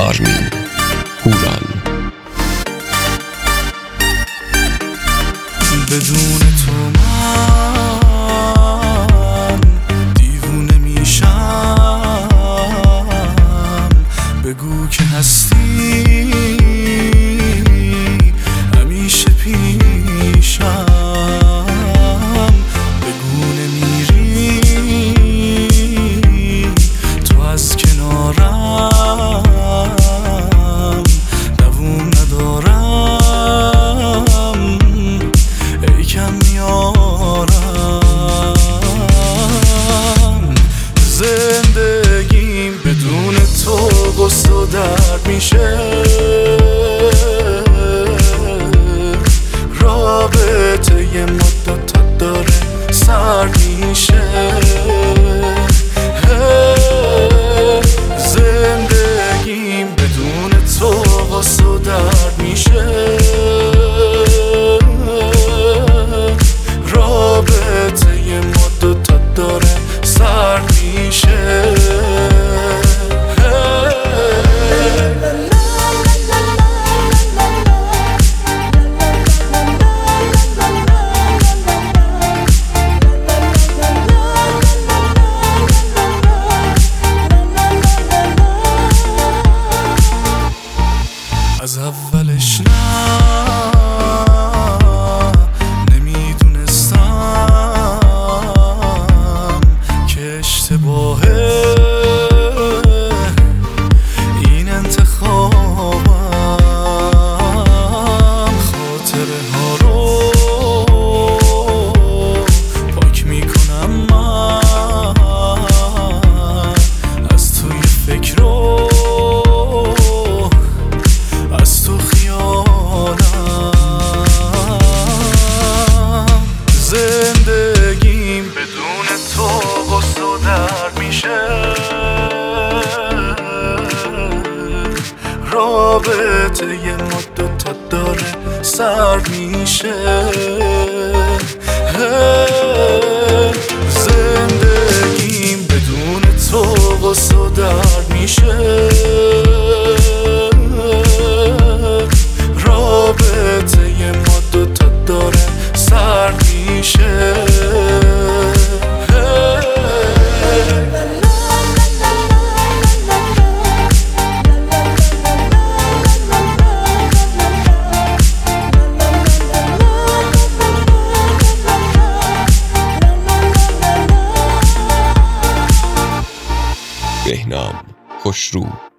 آرمین هوران. بدون تو من دیوونه میشم، بگو که هستی همیشه پیشم، بگو نمیری تو از کنارم، دووم ندارم ای کم میارم. زندگیم بدون تو غصه و درد میشه، رابطه یه مدت داره سرد میشه. زندگیم بدون تو غصه و درد میشه، رابطه یه مدت داره سرد میشه. از اولش نمیدونستم که اشتباهه این انتخابم، خاطره ها رو پاک میکنم من از توی فکر رو، از تو خیالم. زندگیم بدون تو غصه و درد میشه، رابطه یه مدت داره سرد میشه. زندگیم بدون تو غصه و درد میشه، رابطه یه مدت داره سرد میشه. بهنام خوشرو.